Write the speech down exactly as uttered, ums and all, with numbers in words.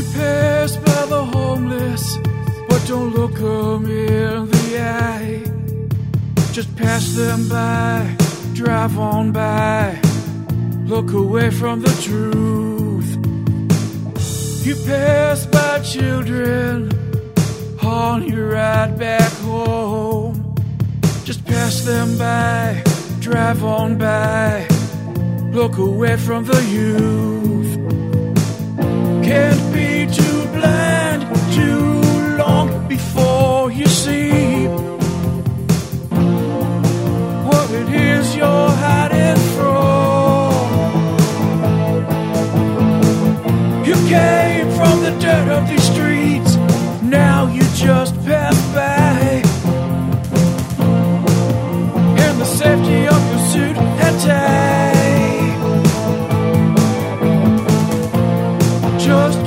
pass by the homeless, but don't look them in the eye. Just pass them by, drive on by, look away from the truth. You pass by children on your ride back home. Just pass them by, drive on by, look away from the youth. Can't be too blind too long before you see what it is you're hiding from. You came from the dirt of these streets, now you just pass by in the safety of your suit and tie. Just